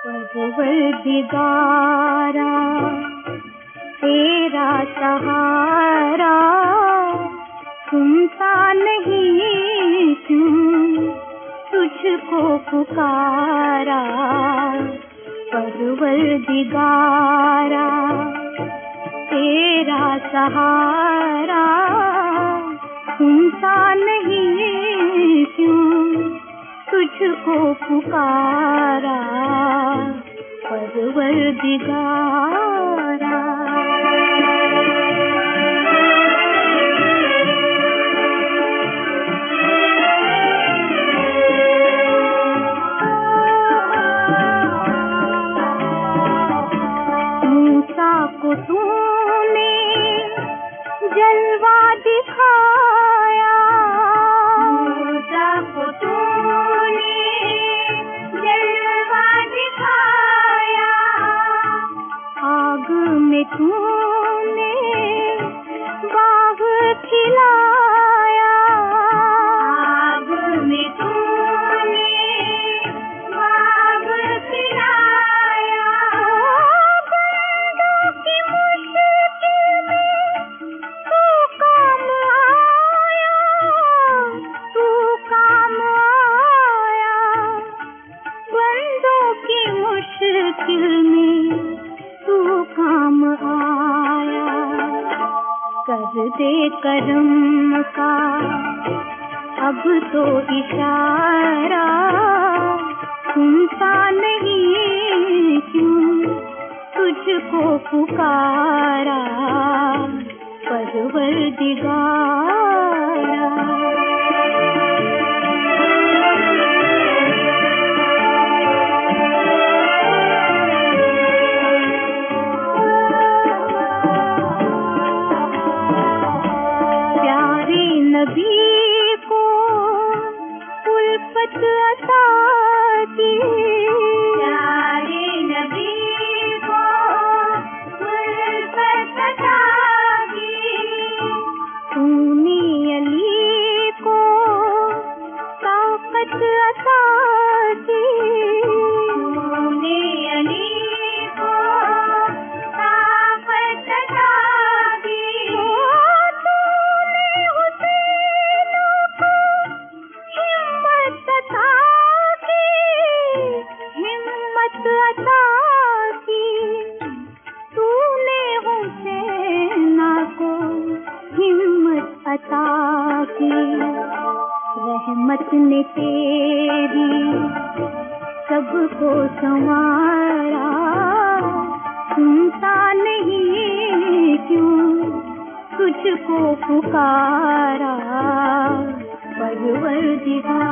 परवरदिगारा तेरा सहारा सुनता नहीं क्यों तुझको पुकारा। परवरदिगारा तेरा सहारा सुनता नहीं क्यों तुझको पुकारा। परवरदिगारा मूसा को तूने जलवा दिखाया, मूसा को तूने जलवा दिखाया। आग में तूने बाग खिलाया, आग में तूने बाग खिलाया। बंदों की मुश्किल में तू काम आया, तू काम आया। बंदों की मुश्किल में तू काम आया। कर दे करम का अब तो इशारा सुनता नहीं क्यों तुझको पुकारा। परवरदिगारा प्यारे नबी को उल्फत अता की, प्यारे नबी को उल्फत अता की। तूने अली को ताकत अता की, तूने अली को ताकत अता की। तूने हुसैन को हिम्मत अता की, हिम्मत अता की। तूने हुसैन को हिम्मत अता की। रहमत ने तेरी सबको संवारा सुनता नहीं क्यों तुझको पुकारा। परवरदिगारा